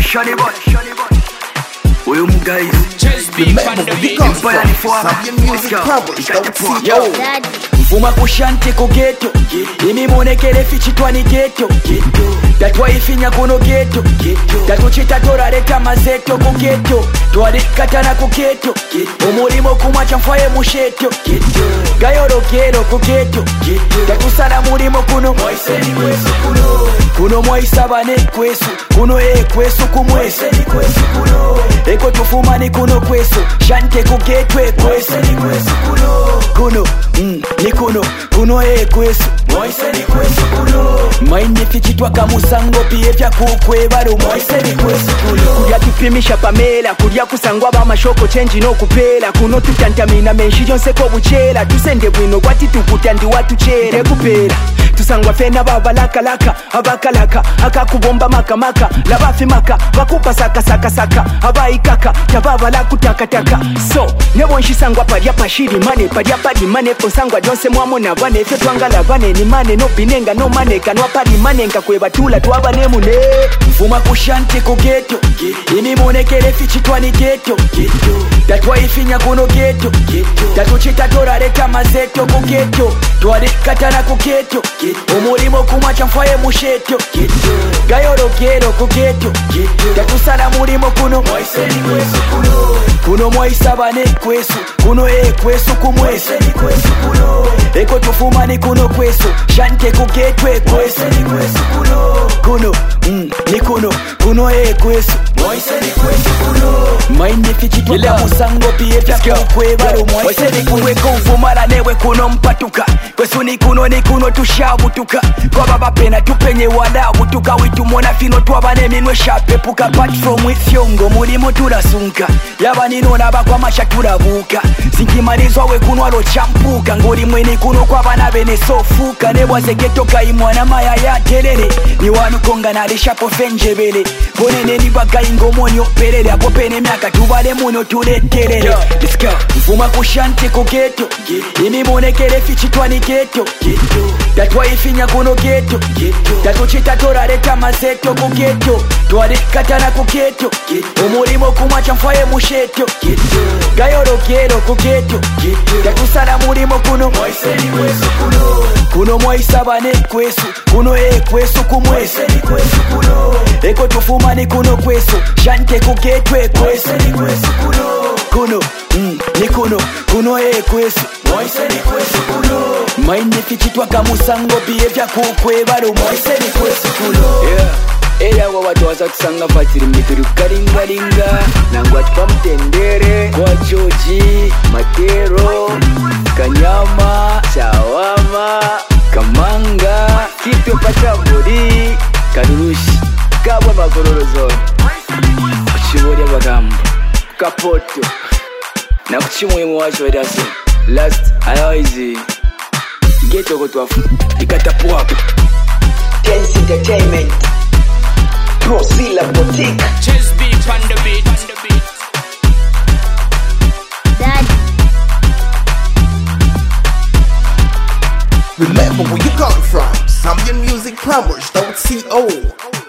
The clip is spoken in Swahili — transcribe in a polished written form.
Shani boy. Uyu mugaizi Remember where you come from. Some music crumbles, don't see yo. Mfuma kushanti ku ghetto, imimonekere fichitwa ni ghetto. Tatwaifinya kuno ghetto, tatuchita torareka mazeto ku ghetto. Twalikatana ku ghetto, umulimo kumwacha mfaye musheto. Gayorokero ku ghetto, tatusana mulimo kuno. Kuno mwaisabane kwesu, kuno kwesu kumwesu. Eko tufumani kuno kwesu, shante ku ghetto kwesu. Kuno, ni kuno kwesu. Maindi fichitwa kamusango pie vya kukwebalo. Kulia tupimisha pamela, kulia kusangwa ba mashoko change no kupela. Kuno tutantamina menshi yonse ko buchela. Tusende bwino kwati tukutandi watu chere kupela. Tusangwa fena baba laka abakalaka akakubomba maka labafi maka bakupa saka abaikaka tababa la kutakataka. So nebo nshisangwa padia pashiri mane padia padi mane posangwa jonse mwamona bane fe twangala bane ni mane no binenga no mane kanwa padi mane nkakweba tula twabane mune. Mfuma kushanti ku ghetto, imimonekere fichitwa ni ghetto. Tatwaifinya kuno ghetto, tatuchita torareka mazeto ku ghetto. Twalikatana ku ghetto, umulimo kumwacha mfaye musheto. Gayorokero ku ghetto, tatusana mulimo kuno. Kuno mwaisabane kwesu, kuno kwesu kumwesu. Eko tufumani kuno kwesu, shante ku ghetto kwesu. Kuno, ni kuno kwesu. Maindi fichitwa kamusango pie vya kukwebalo. Mwaiseni kuweko ufumala newe kuno mpatuka. Kwesu ni kuno tushabutuka. Kwa baba pena tupenye wada butuka. Witu mwana fino tuwabane minwe shapepuka. Apart from with yongo mulimo turasunka. Yaba ninona bakwa masha turabuka. Sinkimarizwa we kuno alo champuka. Ngori mweni kuno kwa bana bene sofuka. Nebwaze geto kaimwana maya ya telele. Ni wanu konga na rishapo fenjebele. Bonene ni baka ingomonyo perele. Apo pene miaka tubale muno tuletelele. Let's go. Mfuma kushanti ku ghetto, imimonekere fichitwa ni ghetto. Tatwaifinya kuno ghetto, tatuchita torareka mazeto ku ghetto. Twalikatana ku ghetto, umulimo kumwacha mfaye musheto. Gayorokero ku ghetto, tatusana mulimo kuno. Kuno mwaisabane kwesu, kuno kwesu kumwesu. Eko tufumani kuno kwesu, shante ku ghetto kwesu. Kuno, ni kuno kwesu. Maindi fichitwa kamusango pie vya kukwebalo. Era wa watu waza kusanga fatiri mituru karingaringa. Nangwa tupa mtendere kwa Joji, Matero, Kanyama, Shawama, Kamanga, Kipyo Pataburi, Kadurushi, Kabwa Makororo zone. Kuchibori abagambo Kapoto na kuchimwemu wacho edasi. Last alawaizi Ghetto kotwafu ikatapu wapu. Tense Entertainment, Prosila Boutique, Just beat on the beat. Daddy. Remember where you come from. Some music crumbles, don't see old.